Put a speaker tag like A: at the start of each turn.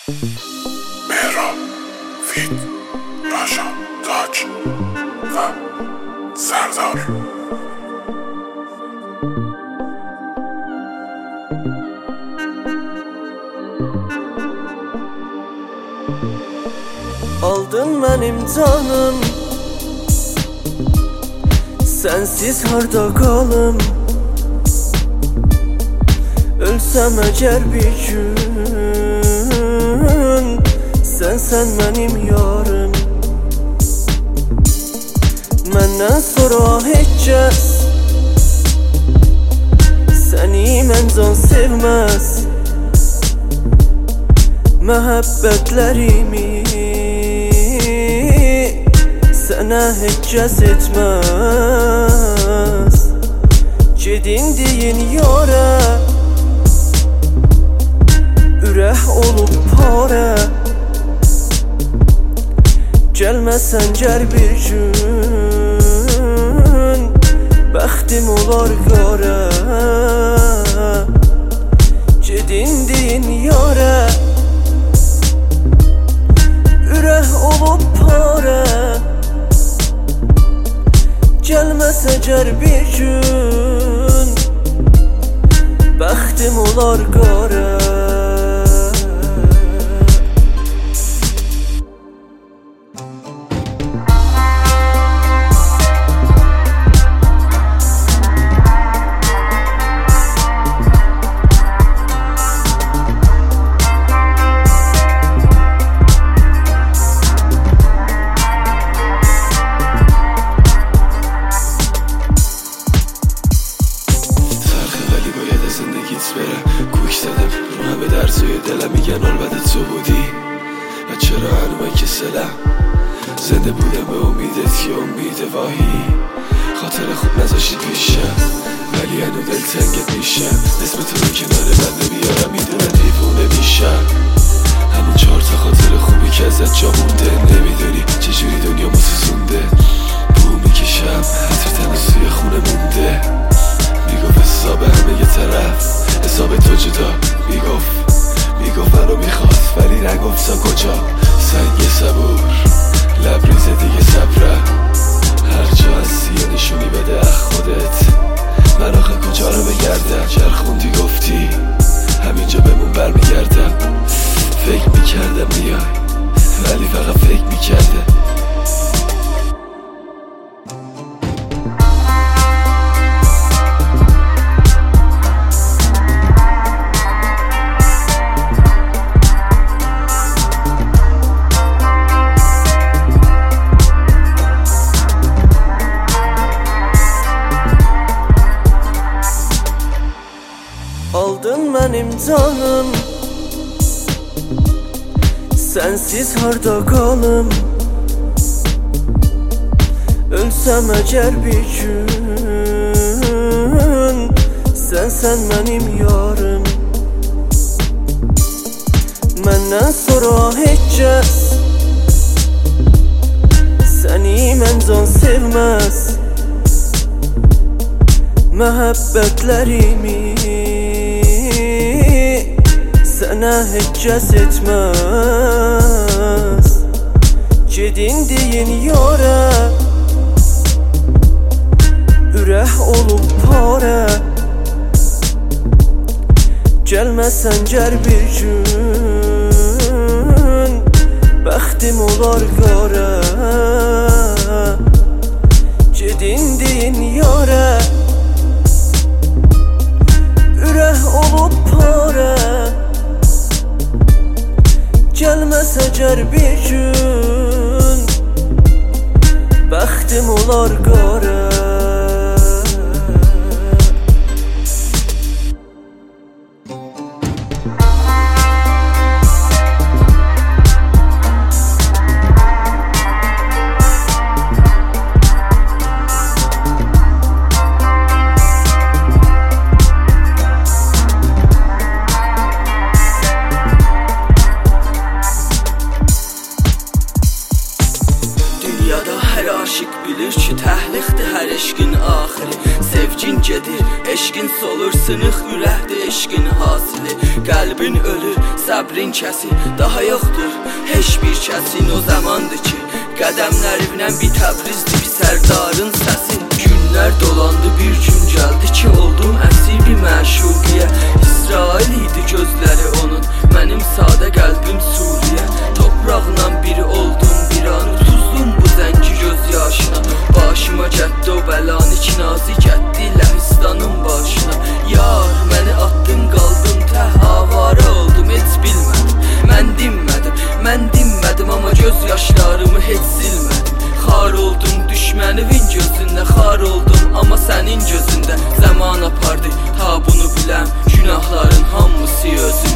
A: مهراب، فید، پاشا، تاج و سردار.
B: Aldın benim canım, sensiz harda kalım. Ölsem eğer bir gün, sen benim yarım. Menden sonra heç kəs səni məncən sevməz. Məhəbbətlərimi sənə heç kəs etməz. Gedin deyin yara, ürək olub para. Gəlməsən gəl bir gün, bəxtim olar qara. Gedin deyin yara, ürək olub para. Gəlməsə gəl bir gün, bəxtim olar qara.
C: کوک زدم رو همه درسای دلم، میگن البته تو بودی و چرا هنوز که سلم زنده بودم به امیدت که امید واهی خاطر خوب نذاشتی پیشم، ولی هنو دلتنگت میشم. اسم تو رو کنار من نمیارم، میدونم دیوونه میشم. همون 4 تا خاطر خوبی که ازت جا مونده، نمیدونی چجوری دنیا مسوزونده. بو میکشم حتی تنوزوی خونه مونده، میگفت حساب همه یه طرف، حساب تو جدا. میگفت منو میخواد ولی نگفت کجا. سنگ صبور لبریز دیگه صبره، هر جا هستی یه نشونی بده از خودت. من آخه کجا رو بگردم؟ چرخوندی گفتی همینجا بمون برمیگردم. فکر میکردم میای ولی فقط فکر میکردم.
B: Aldın benim canım, sensiz harda kalım. Ölsem eğer bir gün, sen benim yarım. Məndən sonra heç kəs səni məncən sevməz. Məhəbbətlərimi sənə heç kəs etməz. Gedin deyin yara, ürək olub para. Gəlməsən gəl bir gün, bəxtim olar qara. Gedin deyin yara, ürək olub para. Gəlməsə gəl bir gün, bəxtim olar qara.
D: Dünyada hər aşiq bilir ki, təhliqdir. ürəkdir eşqin hasili. Qəlbin ölür, səbrin kəsir, daha yoxdur heç bir kəsin. O zamandır ki qədəmlərimlə bir Təbrizdir bir sərdarın səsi. Günlər dolandı, bir gün gəldi ki oldum əsir bir məşuqiyə. İsrail idi gözləri onun, mənim sadə qəlbim Suriyə. Topraqla biri oldum bir an, utuzdum bu zəngi göz yaşına. Başıma gətdi o bəlanı ki nazi gətdi Ləhistanın başına. Yar, məni attın qaldım təh, avara oldum heç bilmədim. Mən dinmədim amma göz yaşlarımı heç silmədim. Xar oldum düşmənimin gözündə, xar oldum amma sənin gözündə. Zaman apardı ta bunu biləm, günahların hamısı özü.